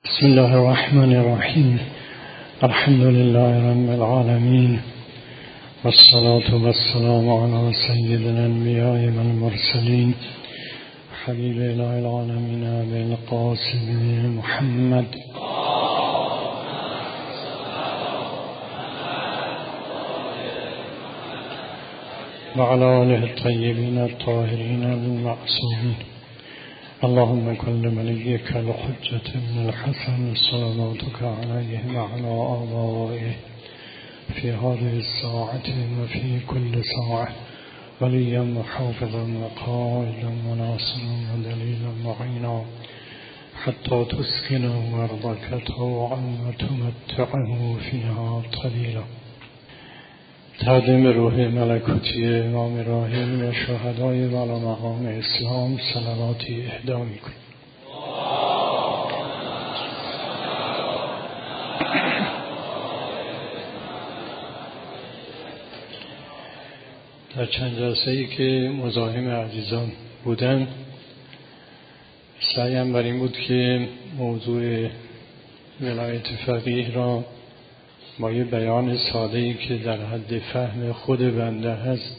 بسم الله الرحمن الرحیم. الحمد لله رب العالمین والصلاة والسلام على سید الانبیاء والمرسلین حبیب اله العالمین ابی القاسم محمد وعلى آله الطيبين الطاهرين المعصومين. اللهم كن لوليك الحجة بن الحسن صلواتك عليه وعلى آبائه في هذه الساعة وفي كل ساعة وليا وحافظا وقائدا وناصرا ودليلا معينا حتى تسكنه أرضك طوعا وتمتعه فيها قليلا. تقدیم روح ملکوتی امام راحل و شهدای والا مقام اسلام صلواتی اهدا می‌کنیم. در چند جلسه‌ای که مزاحم عزیزان بودن سعیم بر این بود که موضوع ولایت فقیه را با یه بیان ساده‌ای که در حد فهم خود بنده هست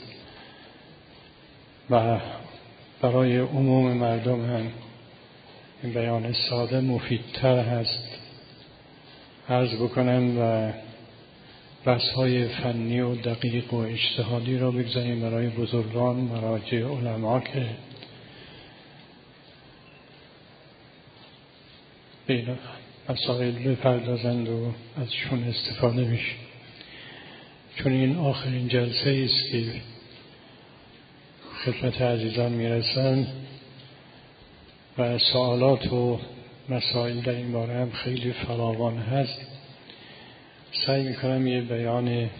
و برای عموم مردم هم این بیان ساده مفیدتر هست عرض بکنم و بحث‌های فنی و دقیق و اجتهادی را بگذاریم برای بزرگان مراجع علما که به مسائل بپردازند و ازشون استفاده میشه. چون این آخرین جلسه است که خدمت عزیزان میرسن و سوالات و مسائل در این باره هم خیلی فراوان هست، سعی میکنم یه بیان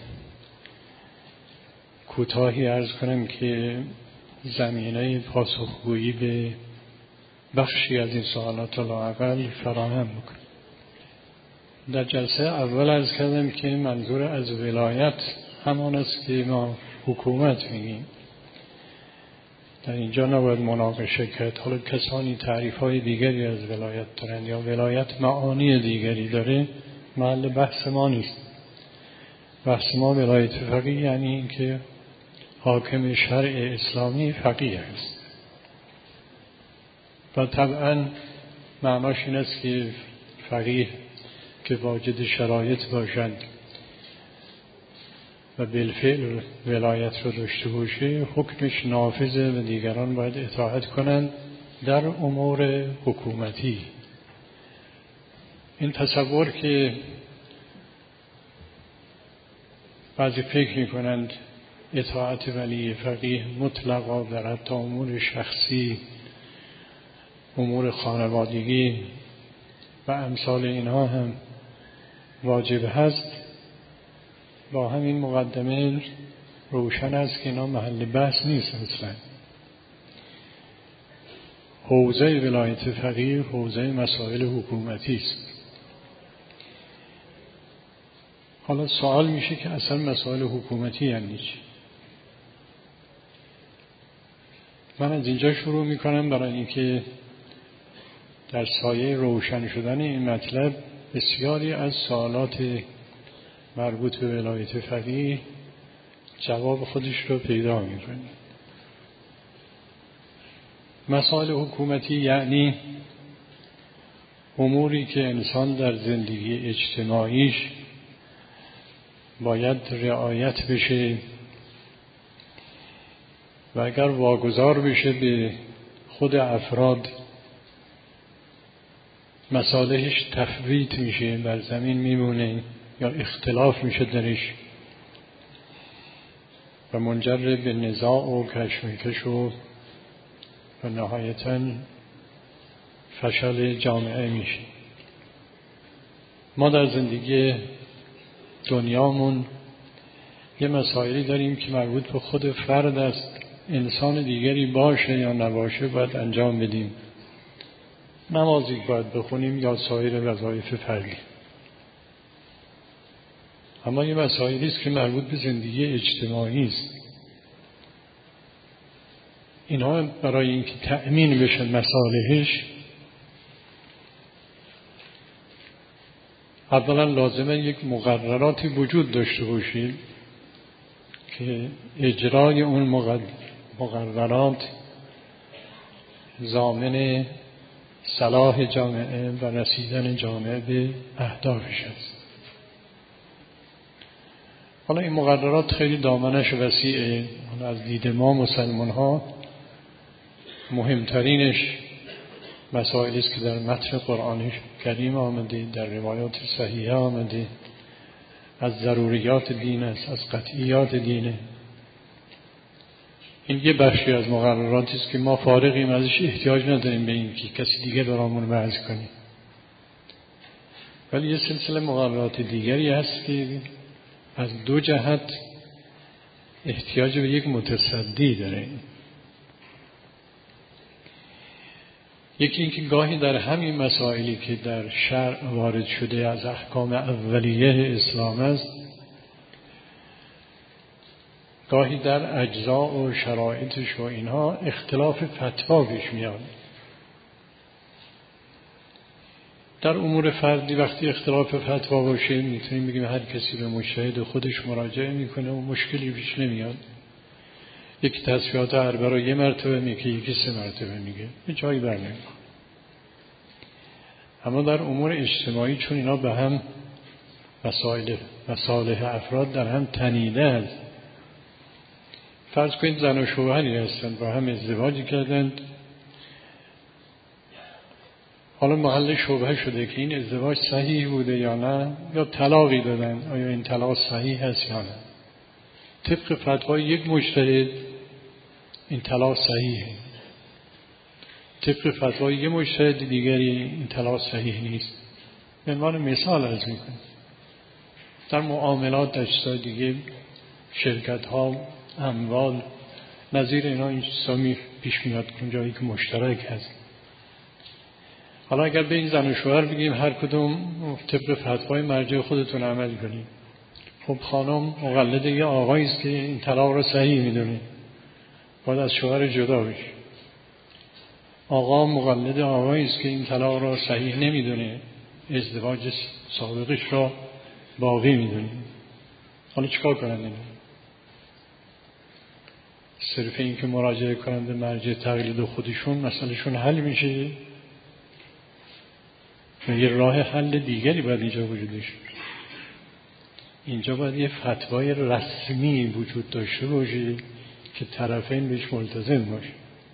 کوتاهی عرض کنم که زمینه پاسخگویی به بخشی از این سوالات لااقل فراهم بکنم. در جلسه اول عرض کردم که منظور از ولایت همان است که ما حکومت میگیم. در اینجا نباید مناقشه کرد. حالا کسانی تعریف‌های دیگری از ولایت دارند یا ولایت معانی دیگری داره، محل بحث ما نیست. بحث ما ولایت فقیه یعنی این که حاکم شرع اسلامی فقیه است و طبعا معناش این است که فقیه که واجد شرایط باشد و بالفعل ولایت رو داشته باشه، حکمش نافذه و دیگران باید اطاعت کنند در امور حکومتی. این تصور که بعضی فکر می‌کنند اطاعت ولی فقیه مطلقا در حتی امور شخصی، امور خانوادگی و امثال اینها هم واجب هست، با همین مقدمه روشن است که اینا محل بحث نیست. اصلا حوزه ولایت فقیه حوزه مسائل حکومتی است. حالا سوال میشه که اصلا مسائل حکومتی یعنی چی؟ من از اینجا شروع میکنم برای اینکه در سایه روشن شدن این مطلب بسیاری از سوالات مربوط به ولایت فقیه جواب خودش رو پیدا میکنه. مسائل حکومتی یعنی اموری که انسان در زندگی اجتماعیش باید رعایت بشه و اگر واگذار بشه به خود افراد مصالحش تفویت میشه، بر زمین میمونه یا اختلاف میشه درش و منجر به نزاع و کشمکش و نهایتاً فشل جامعه میشه. ما در زندگی دنیامون یه مسائلی داریم که مربوط به خود فرد است. انسان دیگری باشه یا نباشه باید انجام بدیم. نمازی باید بخونیم یا سایر وظایف فردی. اما یه مسائلی است که مربوط به زندگی اجتماعی است. اینها برای اینکه تأمین بشه مصالحش اولا لازمه یک مقرراتی وجود داشته باشید که اجرای اون مقررات ضامن صلاح جامعه و رسیدن جامعه به اهدافش است. حالا این مقررات خیلی دامنش وسیعه. از دید ما مسلمان ها مهمترینش مسائلی است که در متن قرآن کریم آمده، در روایات صحیحه آمده، از ضروریات دین است، از قطعیات دینه. این یه بخشی از مقرراتی است که ما فارغیم ازش، احتیاج نداریم به این که کسی دیگه برامون وضع کنه. ولی یه سلسله مقررات دیگری هست که از دو جهت احتیاج به یک متصدی داره. یکی اینکه گاهی در همین مسائلی که در شرع وارد شده از احکام اولیه اسلام است، گاهی در اجزا و شرایطش و اینها اختلاف فتوا پیش میاد. در امور فردی وقتی اختلاف فتوا باشه میتونیم بگیم هر کسی به مجتهد خودش مراجعه میکنه و مشکلی پیش نمیاد. یکی تصفیات اربعه رو 1 مرتبه میگه، یکی 3 مرتبه میگه، به جایی برنمیخوره. اما در امور اجتماعی چون اینا به هم مصالح افراد در هم تنیده است، فرض کنید زن و شوهری هستند با هم ازدواجی کردند، حالا محل شبهه شده که این ازدواج صحیح بوده یا نه، یا طلاقی دادن، آیا این طلاق صحیح هست یا نه. طبق فتوای یک مجتهد این طلاق صحیحه، طبق فتوای یک مجتهد دیگری این طلاق صحیح نیست. به عنوان مثال عرض میکنم در معاملات در چیزهای دیگه، شرکت ها، اموال، نظیر اینا این چیزا پیش میاد جایی که مشترک هست. حالا اگر به این زن و شوهر بگیم هر کدوم طبق فتوای مرجع خودتون عمل کنید، خب خانم مقلد یه آقایی است که این طلاق رو صحیح میدونه، باید از شوهر جدا بشه. آقا مقلد آقایی است که این طلاق رو صحیح نمیدونه، ازدواج سابقش رو باقی میدونه. حالا چیکار کنن اینا؟ صرف این که مراجعه کنند به مرجع تقلید خودشون مسئلهشون حل میشه؟ یه راه حل دیگری باید اینجا وجودش. اینجا باید یه فتوای رسمی وجود داشته باشه که طرفین بهش ملتزم باشه.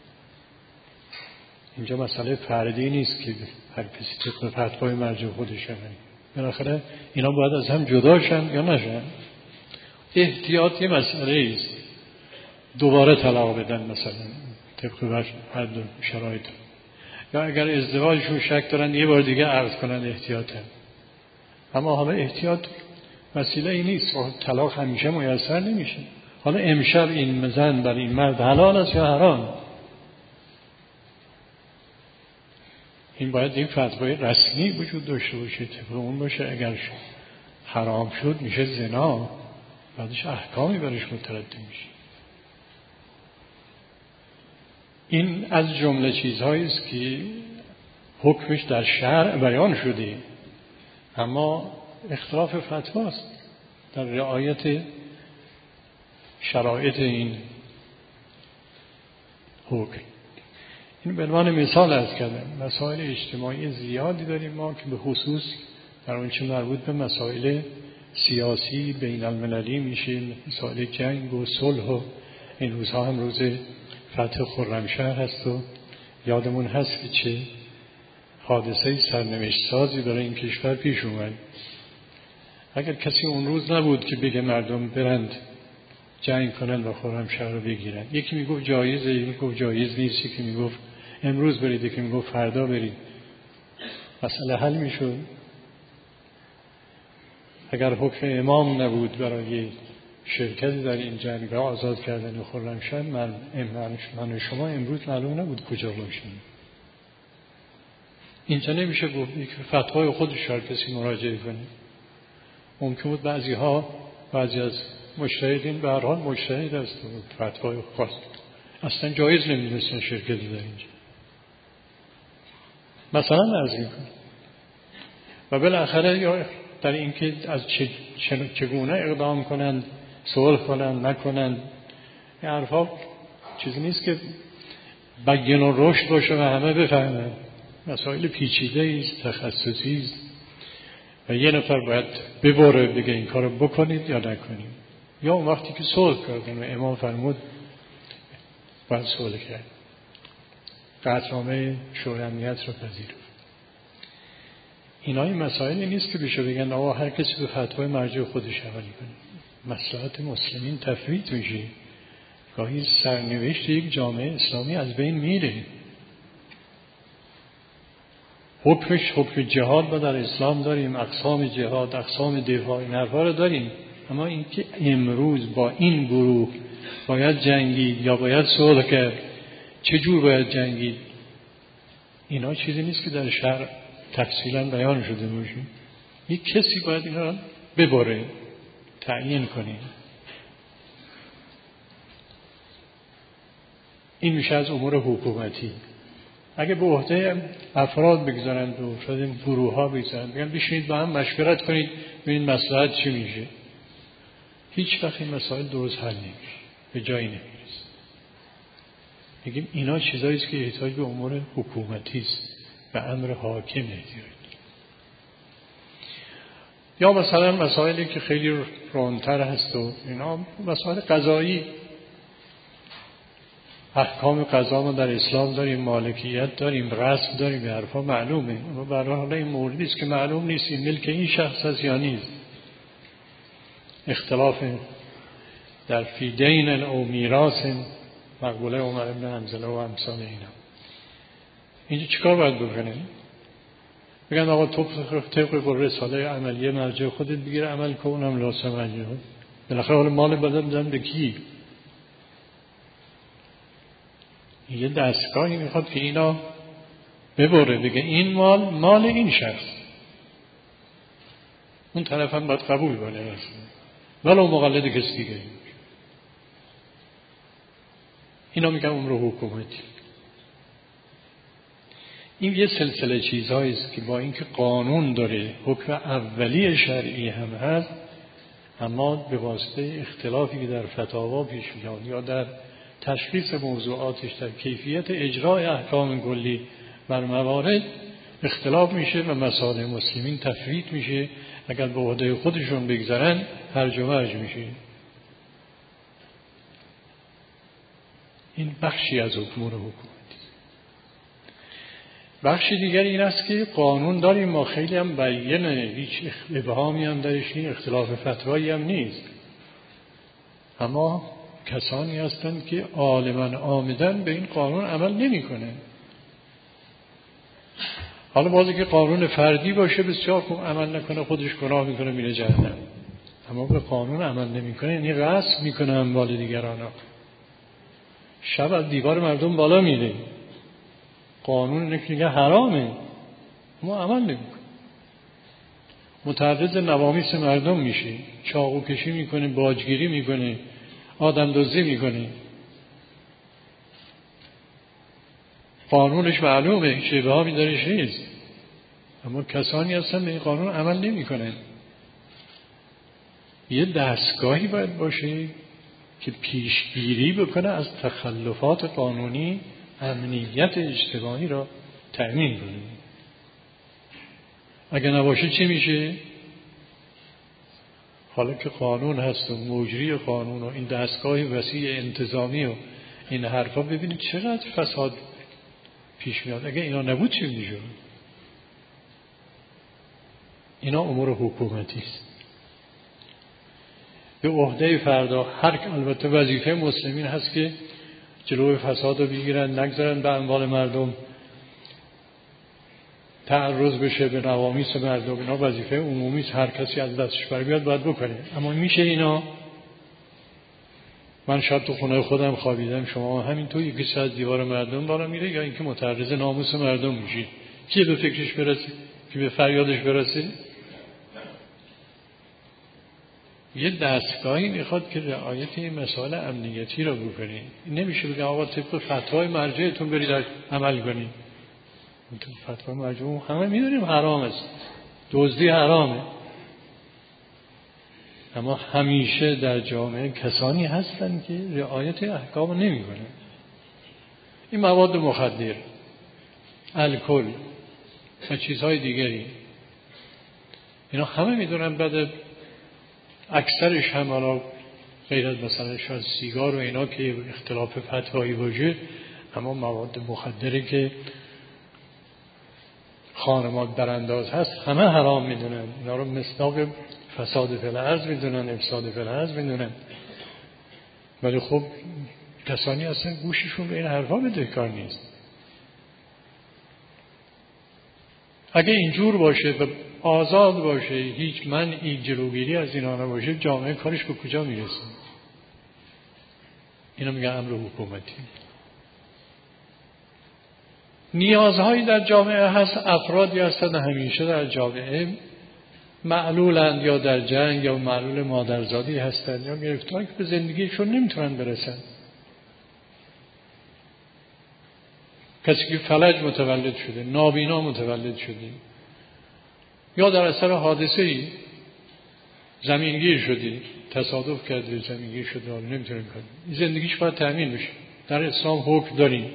اینجا مسئله فردی نیست که هر کسی طبق فتوای مرجع خودش عمل. بالاخره اینا باید از هم جدا شن یا نشن. احتیاط یه مسئله است. دوباره طلاق بدن مثلا طبق هر دو شرایط، یا اگر ازدواجشون شک دارن یه بار دیگه عرض کنن احتیاطا. اما حالا احتیاط وسیله ای نیست، طلاق همیشه میسر نمیشه. حالا امشب این زن بر این مرد حلال است یا حرام؟ این باید این فتوای رسمی وجود داشته باشه، طبق اون باشه. اگر حرام شد میشه زنا، بعدش احکامی برش مترتب میشه. این از جمله چیزهایی است که حکمش در شرع بیان شده، اما اختلاف فتواست در رعایت شرایط این حکم. این به عنوان مثال عرض کردم. مسائل اجتماعی زیادی داریم ما که به خصوص در اونچه مربوط به مسائل سیاسی بین المللی میشه، مسائل جنگ و صلح و این روزها هم روز فتح خرمشهر هست و یادمون هست که چه حادثه سرنوشت سازی برای این کشور پیش اومد. اگر کسی اون روز نبود که بگه مردم برند جنگ کنن و خرمشهر رو بگیرن، یکی میگفت جایزه، یکی میگفت جایز نیست، یکی میگفت امروز برید، یکی میگفت فردا برید، مسئله حل میشد. اگر حکم امام نبود برای شرکتی در این جنگ را آزاد کردن خرمشهر، من و شما امروز معلوم نبود کجا باشیم. اینجا نمیشه گفت یک فتوای خودش هر کسی مراجعه کنه. ممکن بود بعضی از مجتهدین به هر حال مجتهد است و فتوای خاص اصلا جایز نمیدونستن شرکتی در اینجا مثلا عرض میکنه. و بالاخره یا در اینکه از چگونه اقدام کنند، صلح کنند، نکنند. این حرفا چیزی نیست که بیان و رشد باشه و همه بفهمند. مسائل پیچیده است، تخصصی است و یه نفر باید ببره بگه این کارو بکنید یا نکنید. یا اون وقتی که صلح کردن و امام فرمود باید صلح کرد، قطعنامه شورای امنیت رو پذیرفت. اینا این مسائلی نیست که بشه بگن آقا هر کسی به فتوای مرجع خودش عمل کنه. مصلحت مسلمین تفویت میشه، گاهی سرنوشت یک جامعه اسلامی از بین میره. حکمش حکم جهاد ما در اسلام داریم، اقسام جهاد، اقسام دفاع، این حرفا رو داریم، اما اینکه امروز با این گروه باید جنگید یا باید صلح کرد، چه جور باید جنگید، اینا چیزی نیست که در شرع تفصیلا بیان شده باشه. یک کسی باید اینا ببره، تعیین کنه. این میشه از امور حکومتی. اگه به عهده افراد بگذارن، به عهده گروه ها بگذارن، بگن بشینید با هم مشورت کنید ببینید مصلحت چی میشه، هیچ وقت این مسائل درست حل نمیشه، به جایی نمیرسه. میگیم اینا چیزایی است که احتیاج به امور حکومتی است و امر حاکم احتیاج. یا مثلا مسائلی که خیلی رونتر هست و اینا مسائل قضایی، احکام قضا ما در اسلام داریم، مالکیت داریم، رسم داریم، به حرفا معلومه. اما برای حالا این موردی است که معلوم نیست این ملک این شخص است یا نیست. اختلاف در فی دین او میراث، مقبوله عمر بن حنظله و امثال اینا. اینجا چیکار باید بکنیم؟ بگن آقا تو طبق رساله عملیه مرجع خودت بگیر عمل کن، اونم لازم انجام. بالاخره حالا مال بدن دادن به کی؟ یه دستگاهی میخواد که اینا ببره، بگه این مال این شخص، اون طرف هم باید قبول کنه ولو مقلد کسی دیگه. اینا میگن امر حکومتی. این یه سلسله چیزهایی است که با اینکه قانون داره، حکم اولی شرعی هم هست، اما به واسطه اختلافی که در فتاوا پیش میاد یا در تشخیص موضوعاتش، در کیفیت اجرای احکام کلی بر موارد اختلاف میشه و مصالح مسلمین تفویت میشه. اگر به عهده خودشون بگذارن هرج و مرج میشه. این بخشی از امور حکومتی. بخشی دیگری این است که قانون داریم ما، خیلی هم بیانه، هیچ ابهامی هم درش نیست، اختلاف فتوایی هم نیست، اما کسانی هستند که عالماً عامداً به این قانون عمل نمی کنه. حالا بازی که قانون فردی باشه بسیار خوب، عمل نکنه خودش گناه میکنه میره جهنم، اما به قانون عمل نمی کنه یعنی غصب میکنه اموال دیگران. شب از دیوار مردم بالا میره، قانون اینه که میگه حرامه، ما عمل نمی کنه، متعرض نوامیس مردم میشه، چاقو کشی میکنه، باجگیری میکنه، آدم دزدی میکنه. قانونش معلومه، هیچ ابهامی درش نیست، اما کسانی هستن به این قانون عمل نمیکنن. یه دستگاهی باید باشه که پیشگیری بکنه از تخلفات قانونی، امنیت اجتماعی را تأمین کنه. اگه نباشه چی میشه؟ حالا که قانون هست و مجری قانون و این دستگاه وسیع انتظامی و این حرفا، ببینید چقدر فساد پیش میاد. اگه اینا نبود چی میشه؟ اینا امور حکومتی است. به عهده فردا هر البته وظیفه مسلمین هست که جلوی فساد رو بگیرن، نگذارن به اموال مردم تعرض بشه، به نوامیس مردم. اینا وظیفه عمومی است، هر کسی از دستش بر بیاد باید بکنه. اما میشه اینا، من شب تو خونه خودم خوابیدم، شما همینطور یکی از دیوار مردم بالا میره، یا اینکه متعرض ناموس مردم میشید، کی به فکرش برسه، کی به فریادش برسه؟ یه دستگاهی میخواد که رعایت این مسائل امنیتی را بکنید. نمیشه بگم آقا طبق فتوای مرجعتون برید عمل کنید. فتوای مرجع همه میدونیم حرام است، دزدی حرامه، اما همیشه در جامعه کسانی هستند که رعایت احکام نمی‌کنند. این مواد مخدر، الکل و چیزهای دیگری، اینا همه میدونن، بعد اکثرش هم حالا غیر از مثلا شاید سیگار و اینا که اختلاف فتوایی باشه، اما مواد مخدری که خانمات برانداز هست همه حرام میدونن. اینا رو مصداق فساد فی الارض میدونن، افساد فی الارض میدونن، ولی خب کسانی اصلا گوششون به این حرفا بدهکار نیست. اگه اینجور باشه و آزاد باشه، هیچ منعی جلوگیری از اینا نباشه، جامعه کارش به کجا میرسه؟ اینا میگه امر حکومتی. نیازهایی در جامعه هست، افرادی هستند همیشه در جامعه معلولند، یا در جنگ، یا معلول مادرزادی هستند، یا گرفتار که به زندگیشون نمیتونن برسن. کسی که فلج متولد شده، نابینا متولد شده، یا در اثر حادثه‌ای زمینگیر شده، تصادف کرده زمینگیر شده، حالا نمیتونه کنه، زندگیش باید تأمین بشه. در اسلام حکم داریم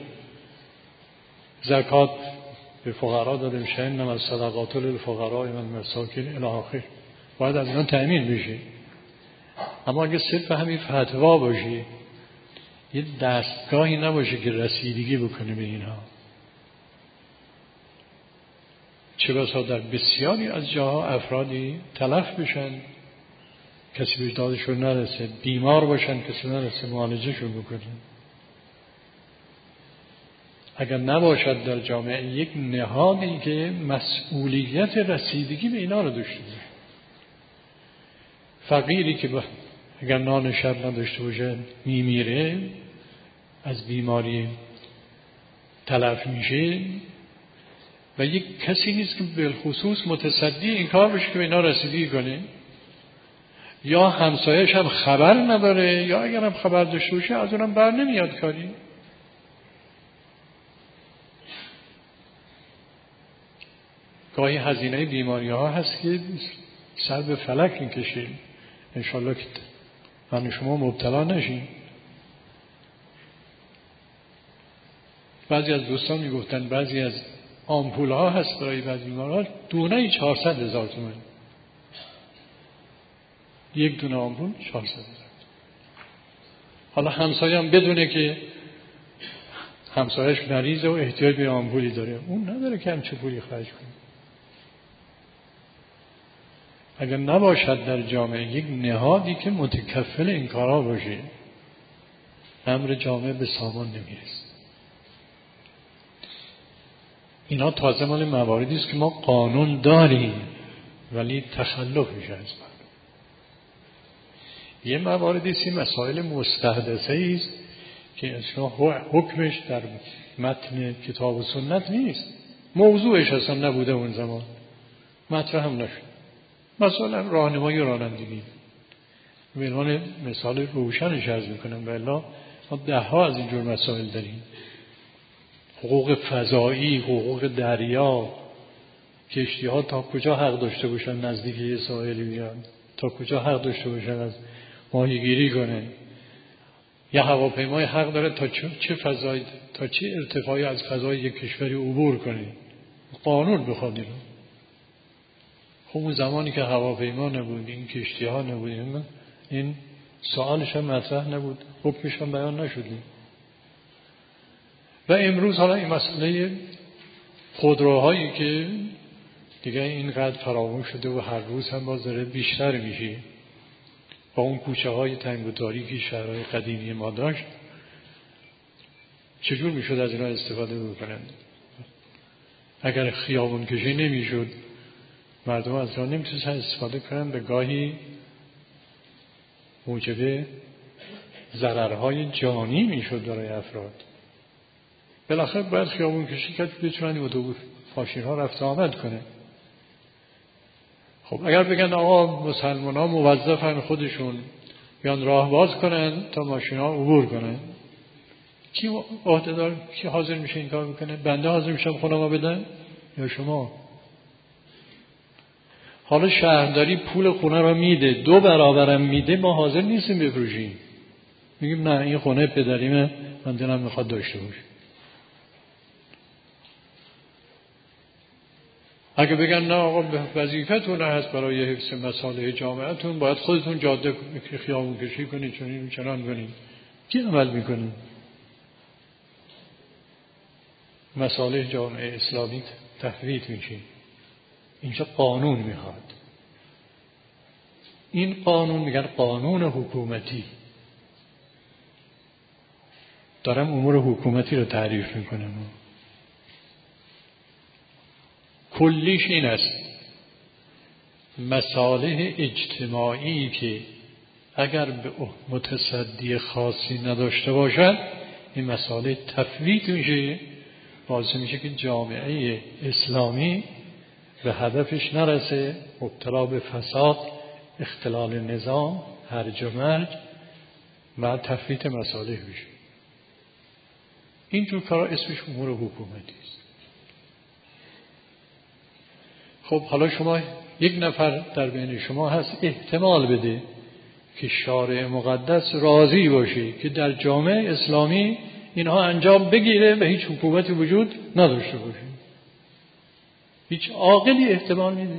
زکات به فقرا داده میشه، انما الصدقات للفقراء والمساکین الی آخر، باید از اینا تأمین بشه. اما اگه صرف همین فتوا باشه، یه دستگاهی نباشه که رسیدگی بکنه به اینها، چه بسا در بسیاری از جاها افرادی تلف بشن، کسی به دادشون نرسه، بیمار باشن کسی نرسه معالجهشون بکنه. اگر نباشد در جامعه یک نهادی که مسئولیت رسیدگی به اینا رو داشته باشه، فقیری که اگر نان شب نداشته باشه میمیره، از بیماری تلف میشه، و یک کسی نیست که بالخصوص متصدی این کار بشه که به اینا رسیدگی کنه، یا همسایش هم خبر نداره، یا اگر هم خبر داشته باشه از اونم بر نمیاد کاری. گاهی هزینه بیماری ها هست که سر به فلک میکشه. انشالله که من شما مبتلا نشین. بعضی از دوستان میگفتن بعضی از آمپول ها هست برای بعضی بیماران دونه 400,000 تومان، یک دونه آمپول 400,000. حالا همسایه هم بدونه که همسایه‌اش مریضه و احتیاج به آمپولی داره، اون نداره که همچه پولی خرج کنه. اگر نباشد در جامعه یک نهادی که متکفل این کارها باشه، امر جامعه به سامان نمیرسه. اینا تازه مال مواردی است که ما قانون داریم ولی تخلف میشه از من. یه مواردی است، مسائل مستحدثه است که اصلا حکمش در متن کتاب و سنت نیست، موضوعش اصلا نبوده اون زمان، مطرح هم نشد. مثلا راهنمایی و رانندگی به عنوان مثال روشنش عرض میکنم، والا ما ده ها از اینجور مسائل داریم. حقوق فضایی، حقوق دریا، کشتی ها تا کجا حق داشته باشن نزدیک یه ساحلی بیان، تا کجا حق داشته باشن از ماهیگیری کنن، یا هواپیمای حق داره تا چه فضایی، تا چه ارتفاعی از فضای یک کشوری عبور کنه. قانون بخواد اینو. خب اون زمانی که هواپیما نبود، این کشتی ها نبود، این سوالش هم مطرح نبود، حکمش هم بیان نشدیم. و امروز حالا این مسئله خودروهایی که دیگه اینقدر فراوان شده و هر روز هم باز داره بیشتر میشه، با اون کوچه های تنگ و تاریکی شهرهای قدیمی ما داشت، چجور میشد از اینا استفاده بکنند؟ اگر خیابون کشی نمیشد، مردم از اینا نمیتونستن استفاده کنند، به گاهی موجب ضررهای جانی میشد برای افراد. بالاخره باید خیابون کشی کرد بتونن این اتوبوس ماشین ها رفت آمد کنه. خب اگر بگن آقا مسلمان ها موظفن خودشون بیان راه باز کنن تا ماشین ها عبور کنن، کی عهده‌دار، کی حاضر میشه این کار بکنه؟ بنده حاضر میشم خودم بدم یا شما؟ حالا شهرداری پول خونه رو میده، 2 برابرم میده، ما حاضر نیستیم بفروشیم. میگیم نه این خونه پدریمه، من دلم میخواد داشته باشم. اگه بگن نه آقا وظیفتون هست برای حفظ مصالح جامعهتون باید خودتون جاده خیابون کشی کنید، چنان کنید، کی عمل میکنید؟ مصالح جامعه اسلامی تفویت میشه. اینجا قانون میخواد. این قانون میگن قانون حکومتی. دارم امور حکومتی رو تعریف میکنم. کلیش این است مصالح اجتماعی که اگر به متصدی خاصی نداشته باشد این مصالح تفویت میشه، باعث میشه که جامعه اسلامی به هدفش نرسه، مبتلا به فساد، اختلال نظام، هرج و مرج و تفویت مصالح بشه. اینجور کارا اسمش امور حکومتی است. خب حالا شما یک نفر در بین شما هست احتمال بده که شارع مقدس راضی باشه که در جامعه اسلامی اینها انجام بگیره و هیچ حکومتی وجود نداشته باشه. هیچ عاقلی احتمال میده؟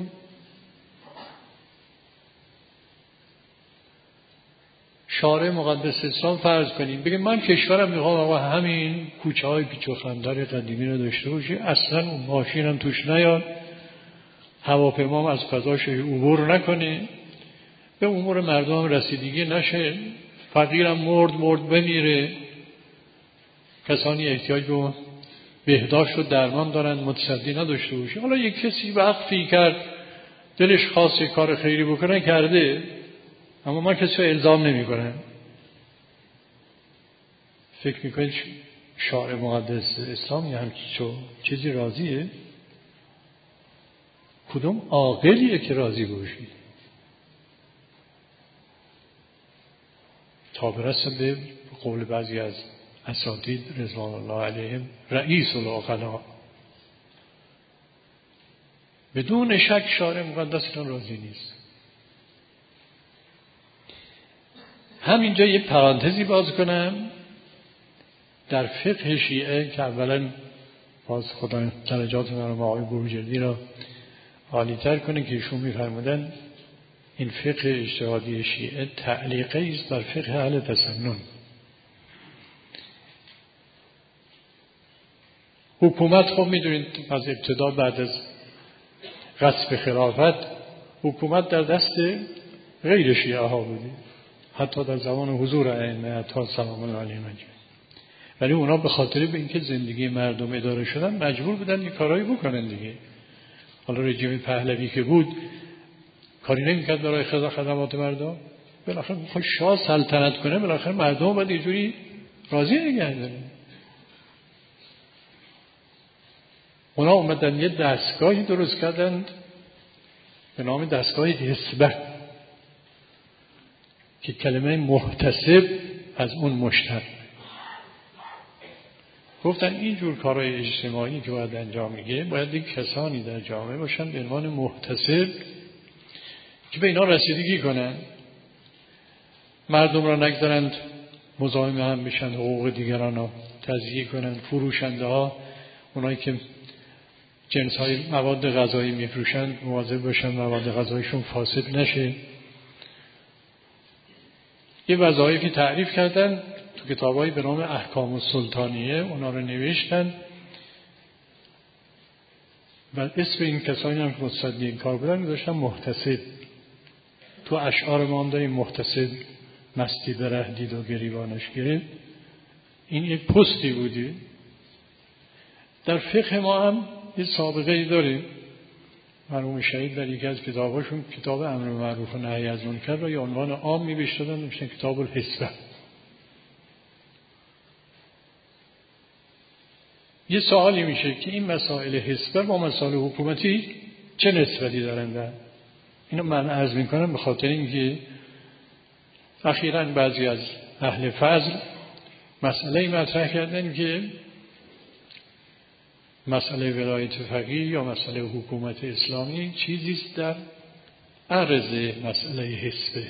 شارع مقدس اسلام فرض کنیم بگه من کشورم میخوام آقا همین کوچه های پیچ و خندر قدیمی رو داشته باشه، اصلا اون ماشینم توش نیاد، هواپیمام از فضاش عبور نکنه، به امور مردم رسیدگی نشه، فقیرم مرد بمیره، کسانی احتیاج به بهداشت و درمان دارن متصدی نداشته باشه. حالا یک کسی وقفی کرد دلش خواست کار خیری بکنه کرده، اما من کسی رو الزام نمی کنم. فکر میکنید شارع مقدس اسلام یه همچین چیزی راضیه؟ کدوم عاقلیه که راضی باشید؟ تا برسه به قول بعضی از اساتید رضوان الله علیهم رئیس العقلاء، بدون شک شارع مقدس راضی نیست. همینجا یه پرانتزی باز کنم در فقه شیعه که اولا باز خدا درجات مرحوم آقای بروجردی را عالی‌تر کنه که ایشون می‌فرمودن این فقه اجتهادی شیعه تعلیقی است بر فقه اهل تسنن. حکومت خب میدونید از ابتدا بعد از غصب خلافت حکومت در دست غیر شیعه ها بوده، حتی در زمان حضور ائمه اطهار سلام الله علیهم اجمعین. ولی اونا به خاطر به اینکه زندگی مردم اداره شدن مجبور بودن یه کارایی بکنن دیگه. حالا رژیم پهلوی که بود کاری نمی‌کرد برای خدمات مردم، بالاخره می‌خواد شاه سلطنت کنه، بالاخره مردم باید یه جوری راضی نگه داره. اونا اومدن یه دستگاهی درست کردند به نام دستگاه حسبه که کلمه محتسب از اون مشتق. گفتن این جور کارهای اجتماعی که باید انجام میگه باید یک کسانی در جامعه باشن به عنوان محتسب که به اینا رسیدگی کنن، مردم را نگذارند مزاحم هم بشن، حقوق دیگران را تضییع کنن، فروشنده ها اونایی که جنس های مواد غذایی میفروشند مواظب باشن مواد غذاییشون فاسد نشه. یه وظایفی تعریف کردن تو کتابایی به نام احکام السلطانیه، اونا رو نوشتن و اسم این کسانی هم که متصدی این کار بودن میذاشتن محتسب. تو اشعار ما هم داریم محتسب مستی بره دید و گریبانش گرفت. این یک پستی بودی. در فقه ما هم یه سابقه ای داریم. مرحوم شهید در یکی از کتاباشون کتاب امر معروف و نهی از منکر را یه عنوان عام می‌بشتدن نوشتن کتاب الحسبه. یه سوالی میشه که این مسائل حسبه با مسائل حکومتی چه نسبتی دارند؟ اینو من عرض میکنم به خاطر اینکه اخیراً بعضی از اهل فضل مسئله مطرح کردن که مسئله ولایت فقیه یا مسئله حکومت اسلامی چیزیست در عرض مسئله حسبه.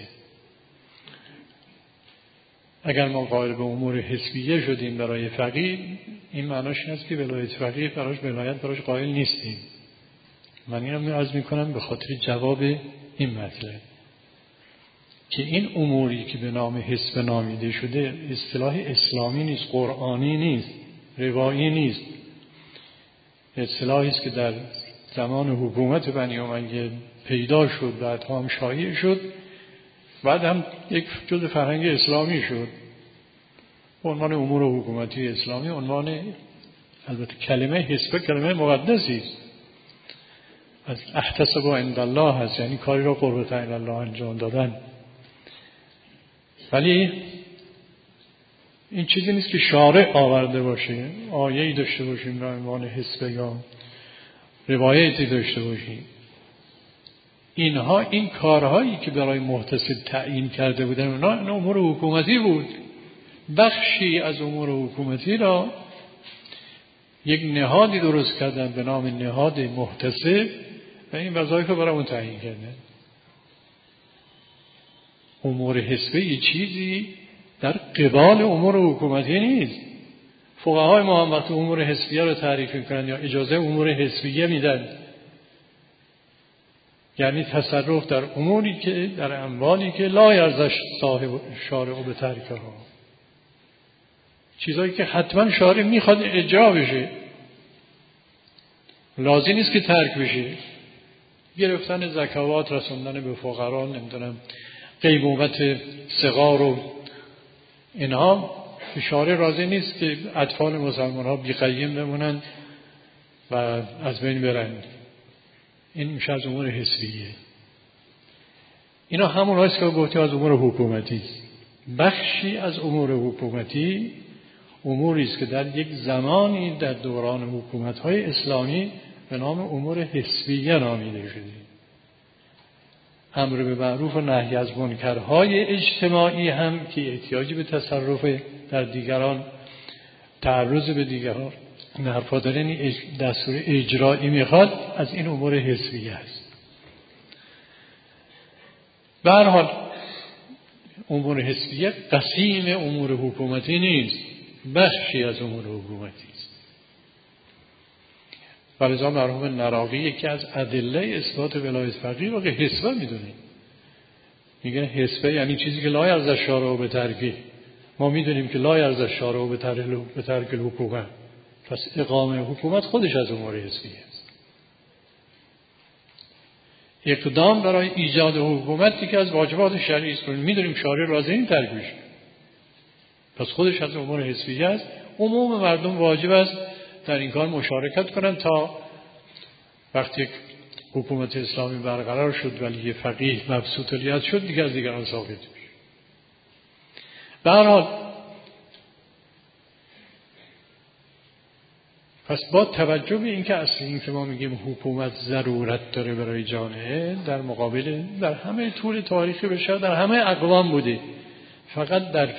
اگر ما قائل به امور حسبیه شدیم برای فقیه، این معناش این است که ولایت فقیه براش ولایت براش قائل نیستیم. من این رو عرض میکنم به خاطر جواب این مطلب که این اموری که به نام حسب نامیده شده اصطلاح اسلامی نیست، قرآنی نیست، روایی نیست. اصطلاحی است که در زمان حکومت بنی امیه پیدا شد، بعد هم شایع شد، بعد هم یک جزء فرهنگ اسلامی شد. عنوان امور حکومتی اسلامی، عنوان البته کلمه حسب کلمه مقدسی است، از احتسب عند الله هست، یعنی کاری را قربت عند الله انجام دادن. ولی این چیزی نیست که شارع آورده باشه، آیه‌ای داشته باشیم به عنوان حسب یا روایتی داشته باشیم. اینها این کارهایی که برای محتسب تعیین کرده بودن اونا امور حکومتی بود. بخشی از امور حکومتی را یک نهادی درست کردن به نام نهاد محتسب و این وظایف رو برای اون تعیین کردن. امور حسبی چیزی در قبال امور حکومتی نیست. فقهای ما هم وقتی امور حسبیه رو تعریف میکنن یا اجازه امور حسبیه میدن، یعنی تصرف در اموری که در اموالی که لا یرضی صاحب شارع به ترکها، چیزایی که حتما شارع میخواد اجرا بشه، لازم نیست که ترک بشه. گرفتن زکوات، رسوندن به فقرا، نمیدونم قیمومت صغار و اینها، شارع راضی نیست که اطفال مسلمان ها بی‌قیم بمونن و از بین برن. این میشه از امور حسبیه. اینا همون هست که گفتیم از امور حکومتی است. بخشی از امور حکومتی اموری است که در یک زمانی در دوران حکومت‌های اسلامی به نام امور حسبیه نامیده شده. امر به معروف و نهی از منکرهای اجتماعی هم که احتیاجی به تصرف در دیگران، تعرض به دیگران، حرفا دارن دستور اجرایی میخواد، از این امور حسبیه است. به هر حال امور حسبیه قسیم امور حکومتی نیست، بخشی از امور حکومتی است. ولذا مرحوم نراقی یکی از ادله اثبات ولایت فقیه رو که حسبه میدونه. میگه حسبه یعنی چیزی که لا یرضی الشارع به ترکه. ما میدونیم که لا یرضی الشارع به ترک الحکومه، پس اقامه حکومت خودش از امور حسبیه است. اقدام برای ایجاد حکومتی که از واجبات شرعی است، میدونیم شارع راضی این ترک بشه، پس خودش از امور حسبیه است. عموم مردم واجب است در این کار مشارکت کنند تا وقتی حکومت اسلامی برقرار شد ولی فقیه مبسوط الید شد دیگه از دیگران ثابت میشه. به هر حال پس با توجه به اینکه اصل این که ما میگیم حکومت ضرورت داره برای جامعه، در مقابل در همه طول تاریخ بشر در همه اقوام بوده، فقط در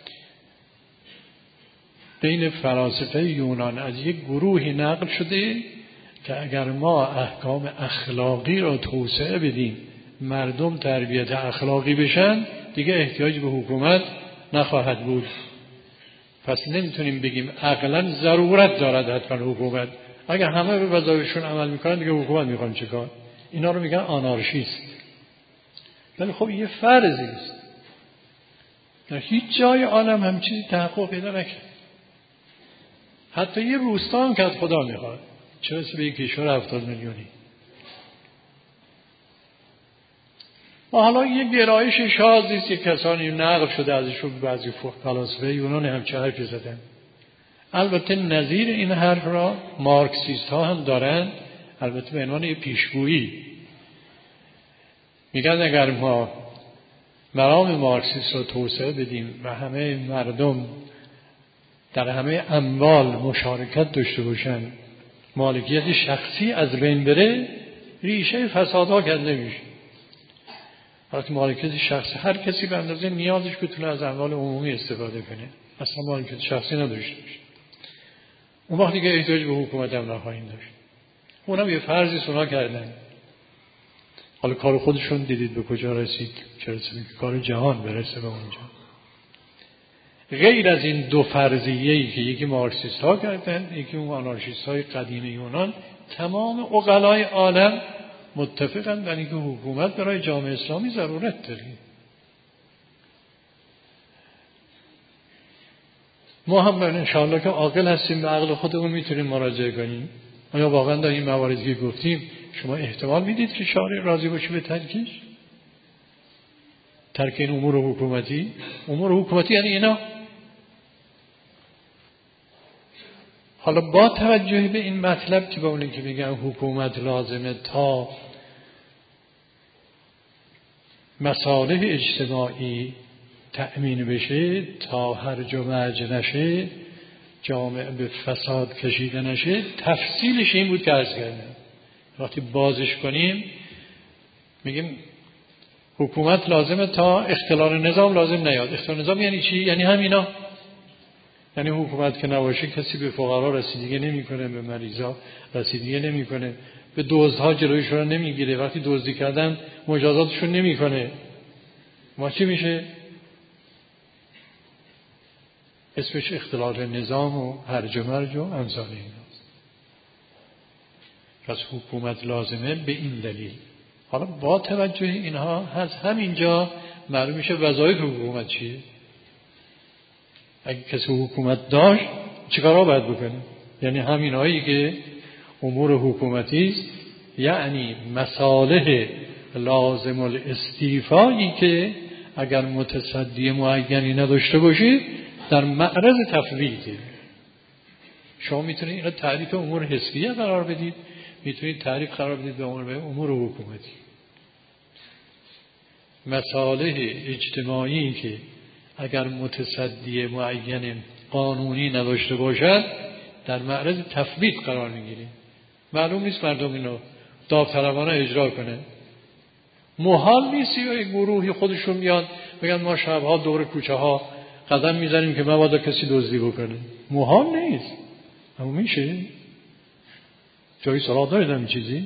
بین فلاسفه یونان از یک گروهی نقل شده که اگر ما احکام اخلاقی را توسعه بدیم، مردم تربیت اخلاقی بشن، دیگه احتیاج به حکومت نخواهد بود. پس نمیتونیم بگیم عقلا ضرورت دارد حتما حکومت. اگر همه به وظایفشون عمل میکنن دیگه حکومت میخوان چیکار؟ اینا رو میگن آنارشیست. ولی خب یه فرضی است. در هیچ جای عالم هم چیزی تحقق پیدا نکرد. حتی یه روستا هم که از خدا میخواد، چه رسه به یک کشور 70 میلیونی. و حالا یه گرایش شاذی است که کسانی نقل شده ازشون، بعضی فلاسفه یونان هم چه حرفی زدن. البته نظیر این حرف را مارکسیست ها هم دارن، البته به عنوان یه پیشگویی. میگن اگر ما مرام مارکسیست را توسعه بدیم و همه مردم در همه اموال مشارکت داشته باشن، مالکیت شخصی از بین بره، ریشه فسادها کنده میشه. وقتی مالکیت شخصی، هر کسی به اندازه نیازش بتونه از اموال عمومی استفاده کنه، اصلا مالکیت شخصی نداشته باشه، اون وقتی که احتیاج به حکومت هم نخواهیم داشت. اونم یه فرضی سنا کردن حالا کار خودشون دیدید به کجا رسید، چه رسید که کار جهان برسه به اونجا. غیر از این دو فرضیه‌ای که یکی مارکسیست ها کردن، یکی اون آنارشیست های قدیم یونان، تمام عقلای عالم متفقن بر اینکه حکومت برای جامعه اسلامی ضرورت داره. ما هم انشاءالله که عاقل هستیم به عقل خودمون میتونیم مراجعه کنیم. آیا واقعا در این مواردی که گفتیم شما احتمال میدید که شارع راضی باشه به ترکش؟ ترک این امور حکومتی؟ امور حکومتی یعنی اینا. حالا با توجه به این مطلب که با اونی که میگن حکومت لازمه تا مصالح اجتماعی تأمین بشه، تا هرج و مرج نشه، جامعه به فساد کشیده نشه، تفصیلش این بود که عرض کردم. وقتی بازش کنیم میگیم حکومت لازمه تا اختلال نظام لازم نیاد. اختلال نظام یعنی چی؟ یعنی همینا. یعنی حکومت که نباشه کسی به فقرا رسیدگی نمیکنه، به مریضا رسیدگی نمیکنه، به دزدها جلویشون رو نمیگیره، وقتی دزدی کردن مجازاتشون نمیکنه. ما چی میشه؟ اسمش اختلال نظام و هرج و مرج و امثال ایناست. پس حکومت لازمه به این دلیل. حالا با توجه اینها از همینجا معلوم میشه وظایف حکومت چیه. اگه کسی حکومت داشت چیکارا باید بکنه؟ یعنی همینایی که امور حکومتی است، یعنی مصالح لازم الاستیفایی که اگر متصدی معینی نداشته باشه در معرض تفویضه. شما میتونید اینو تعریف امور حسیه قرار بدید، میتونید تعریف قرار بدید به امور حکومتی. مصالح اجتماعی که اگر متصدی معین قانونی نداشته باشد در معرض تفویض قرار میگیره. معلوم نیست مردم اینو داوطلبانه اجرا کنه. محال نیست یا گروهی خودشون میاد بگن ما شبها دور کوچه ها قدم میزنیم که مبادا کسی دزدی بکنه. محال نیست. اما میشه؟ جایی سراغ داریدم این چیزی؟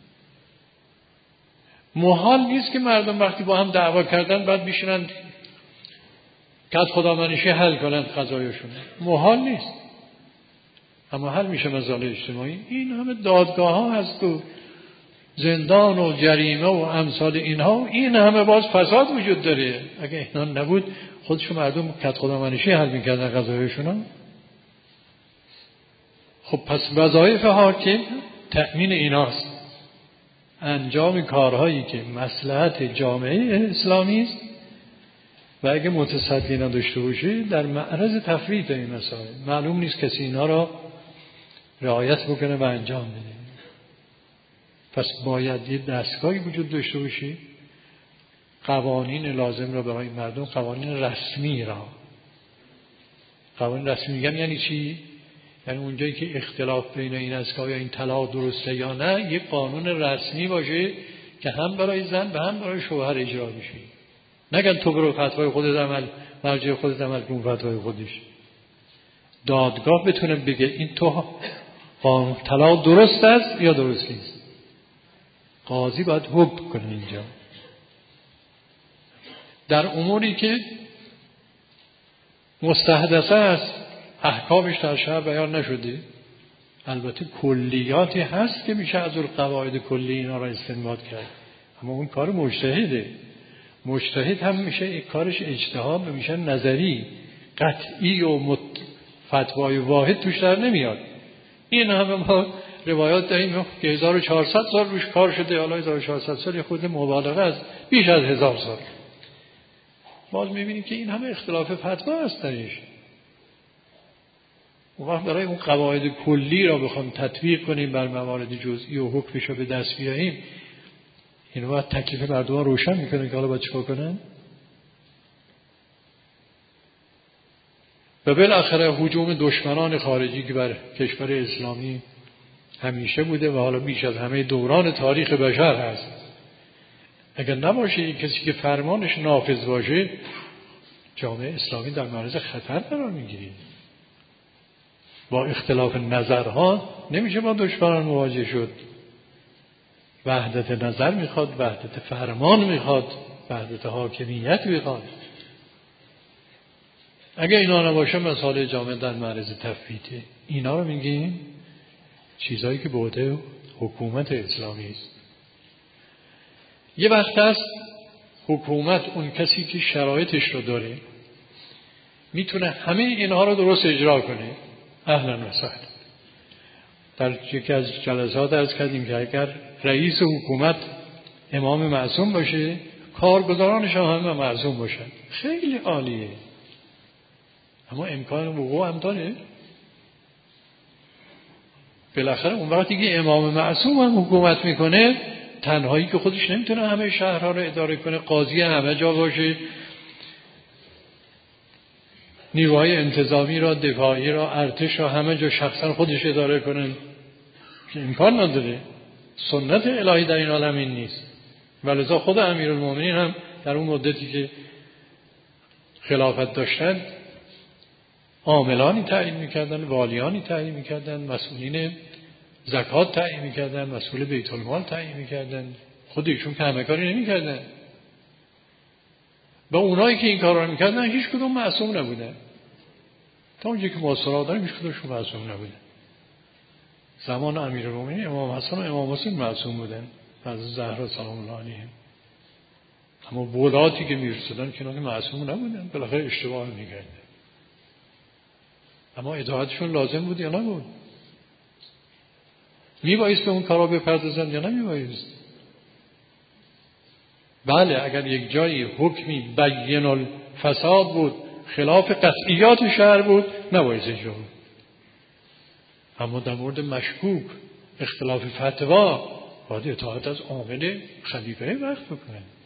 محال نیست که مردم وقتی با هم دعوا کردن بعد بشینن کد خدامنشی حل کنند قضایشون. محال نیست. اما حل میشه مسائل اجتماعی. این همه دادگاه ها هست و زندان و جریمه و امثال اینها، این همه باز فساد وجود داره. اگه اینا نبود خودشون مردم کد خدامنشی حل میکردن قضایشون. خب پس وظایف حاکم تأمین ایناست، انجام کارهایی که مصلحت جامعه اسلامی است و اگه متصدی نداشته باشه در معرض تفویض این مسائل. معلوم نیست کسی اینا را رعایت بکنه و انجام بده. پس باید یه دستگاهی وجود داشته باشه، قوانین لازم را برای مردم، قوانین رسمی را. قوانین رسمی میگم یعنی چی؟ یعنی اونجایی که اختلاف بین این است که آیا این طلاق درسته یا نه، یک قانون رسمی باشه که هم برای زن و هم برای شوهر اجرا بشه. نگن تو برو فتوای خودت عمل، مرجع خودت عمل کن فتوای خودش. دادگاه بتونه بگه این تو قانون طلاق درست است یا درست نیست. قاضی باید حکم کنه اینجا. در اموری که مستحدثه است احکامش در شرع بیان نشده، البته کلیاتی هست که میشه از قواعد کلی اینا را استنباط کرد، اما اون کار مجتهده. مجتهد هم میشه کارش اجتهاد، میشه نظری قطعی و فتوای واحد توش در نمیاد. این همه ما روایات داریم که 1400 سال روش کار شده، حالا 1400 سال خود مبالغه است، بیش از 1000 سال. باز میبینیم که این همه اختلاف فتوا هست درش. اون وقت برای اون قواعد کلی را بخوام تطبیق کنیم بر موارد جزئی و حکمش رو به دست بیاریم، این وقت تکلیف مردم روشن میکنه که حالا باید چیکار کنن. و بالاخره هجوم دشمنان خارجی که بر کشور اسلامی همیشه بوده و حالا بیش از همه دوران تاریخ بشر هست. اگر نباشه این کسی که فرمانش نافذ باشه، جامعه اسلامی در معرض خطر قرار میگیره. با اختلاف نظرها نمیشه با دشمنان مواجه شد. وحدت نظر میخواد، وحدت فرمان میخواد، وحدت حاکمیت میخواد. اگه اینا نباشه مسائل جامعه در معرض تفویته. اینا رو میگیم چیزایی که به عهده حکومت اسلامی است. یه وقت هست حکومت، اون کسی که شرایطش رو داره، میتونه همه اینها رو درست اجرا کنه. اهلا و سهلا. در یکی از جلسات عرض کردیم که اگر رئیس حکومت امام معصوم باشه، کارگزارانش هم معصوم باشن، خیلی عالیه. اما امکان وقوع هم داره. بالاخره اون وقتی که امام معصوم هم حکومت میکنه، تنهایی که خودش نمیتونه همه شهرها رو اداره کنه، قاضی همه جا باشه، نیروهای انتظامی را، دفاعی را، ارتش را همه جا شخصا خودش اداره کنه، که امکان نداره. سنت الهی در این عالم این نیست. ولذا خود امیرالمومنین هم در اون مدتی که خلافت داشتن عاملانی تعیین میکردن، والیانی تعیین میکردن، مسئولین زکات تعیین میکردن، مسئول بیت المال تعیین میکردن. خود ایشون که همه کاری نمیکردن. و اونایی که این کارا رو میکردن هیچ کدوم معصوم نبودن. تا اونجایی که ما اصرار داریم هیچ کدومشون معصوم نبودن. زمان امیرالمومنین امام حسن و امام حسین معصوم بودن، از زهرا سلام الله علیها. اما ولاتی که میرسیدن که معصوم نبودن، بالاخره اشتباه میکردن. اما اطاعتشون لازم بود یا نبود؟ میبایست به اون کارا بپردازن یا نمیبایست؟ بله، اگر یک جایی حکمی بین الفساد بود، خلاف قطعیات شرع بود، نبایست اجرا بود. اما در مورد مشکوک، اختلاف فتوا، باید اطاعت از عامل خلیفه وقت بکنه.